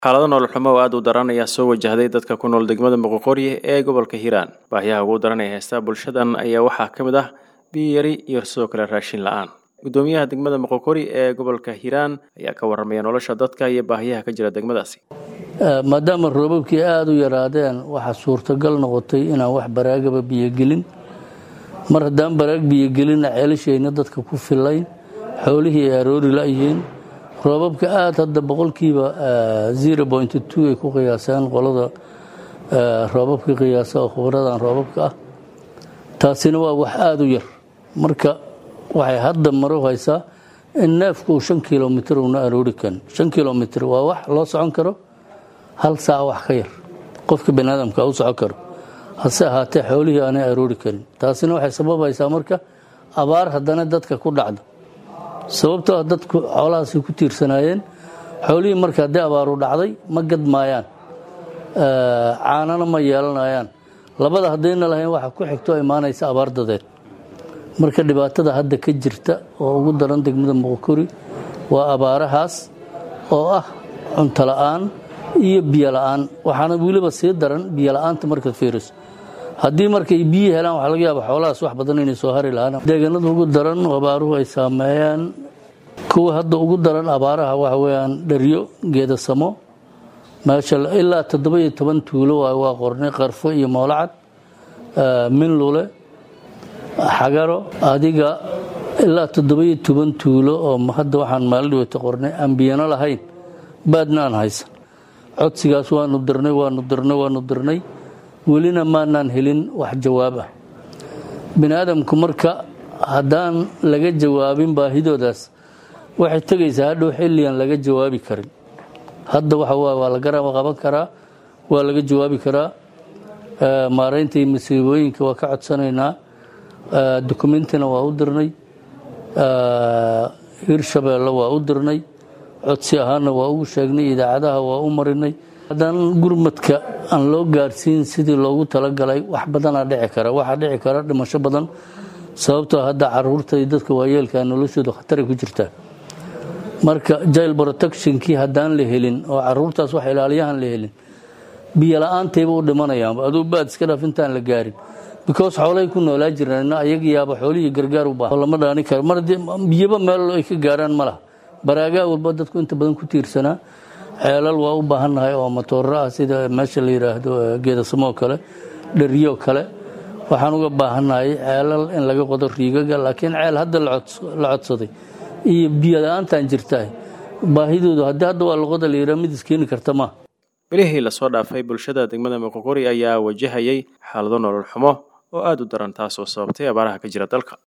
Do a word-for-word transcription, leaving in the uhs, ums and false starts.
xaalado nolol xumo oo aad u daran ayaa soo wajahday dadka ku nool degmada Moqokori ee gobolka Hiiraan. Baahiyaha ugu daran ee haysta bulshadan ayaa waxaa ka mid ah biyo yari iyo sidoo kale raashin la'aan. Gudoomiyaha degmada Moqokori ee gobolka Hiiraan ayaa ka warramaya nolosha dadka iyo baahiyaha ka jira degmadaasi. maadaama roobabkii aad u yaraadeen waxa suurtagal noqotay inaan wax baraagaba biyo gelin. mar haddaan baraag biyo gelin ceelashayna dadka ku filayn xoolihii ay aroori la'yihiin roobabka aad hadda boqolkiiba zero point two ay ku qiyaaseen qolada roobabka qiyaasa oo khibradan roobabka ah taasina waa wax aad u yar marka waxay hadda maro haysaa in neefku shan kiiloomitir uu aroori kan shan kiiloomitir waa wax loo socon karo hal saac wax ka yar qofka bani'aadamka uu socon karo hase ahaatee xoolihii aanay aroori karin taasina waxay sababaysaa marka abaar haddana dadka ku dhacdo sababtoo ah dadku xoolahaasi ku tiirsanaayeen xoolihii marka haddii abaaru dhacday ma gadmaayaan caanana ma yeelanayaan labada haddayna lahayn waxa ku xigto imaanaysa abaar dadeed marka dhibaatada hadda ka jirta oo ugu daran degmada Moqokori waa abaarahaas oo ah cunto la'aan iyo biyo la'aan waxaana weliba sii daran biyo la'aanta marka fiiriso haddii markay biyo helaan waxa laga yaabaa xoolahaas wax badan inay soo hari lahayn deegaanada ugu daran abaaruhu ay saameeyaan kuwa hadda ugu daran abaaraha waxa weeyaan dhariyo geedasamo meesha ilaa toddoba iyo toban tuulo waa qornay qarfo iyo moolacad minlule xagaro adiga ilaa toddoba iyo toban tuulo oo hadda waxaan maalin wata qornay aan biyana lahayn baadna aan haysan codsigaas waanu dirnay waanu dirnay waanu dirnay welina maanaan helin wax jawaab ah bini'aadamku marka haddaan laga jawaabin baahidoodaas waxay tegaysaa hadhow xilligan laga jawaabi karin hadda waxa waa la garab qaban karaa waa laga jawaabi karaa maareynta iyo masiibooyinka waa ka codsanaynaa dokumentina waa u dirnay hirshabeelle waa u dirnay codsi ahaana waa ugu sheegnay idaacadaha waa u marinay haddaan gurmadka aan loo gaarsiin sidii loogu talagalay wax badanaa dhici kara waxaa dhici kara dhimasho badan sababtoo hadda caruurta iyo dadka waayeelka noloshooda khatari ku jirtaa marka jail protectionkii haddaan la helin oo caruurtaas wax ilaaliyahan la helin biyo la'aantayba u dhimanayaan aduu baad iska dhaaf intaan la gaarin because xoolay ku noolaa jiraan ayaga yaaba xoolihii gargaar u baahan lama dhaani karo mar biyaba meel ay ka gaaraan ma laha baraaga walba dadku inta badan ku tiirsanaa ceelal waa u baahannahay oo matooro ah sida meesha la yiraahdo geedasamo kale dhariyo kale waxaan uga baahannahay ceelal in laga qodo riigaga laakiin ceel hadda la codsaday iyo biyo la'aantan jirtaa baahidoodu hadda hadda waa luqada la yiraahdo mid iskeeni karta ma bilihii la soo dhaafay bulshada degmada Moqokori ayaa wajahayay xaalado nolol xumo oo aad u daran taas oo sababtay abaaraha ka jira dalka.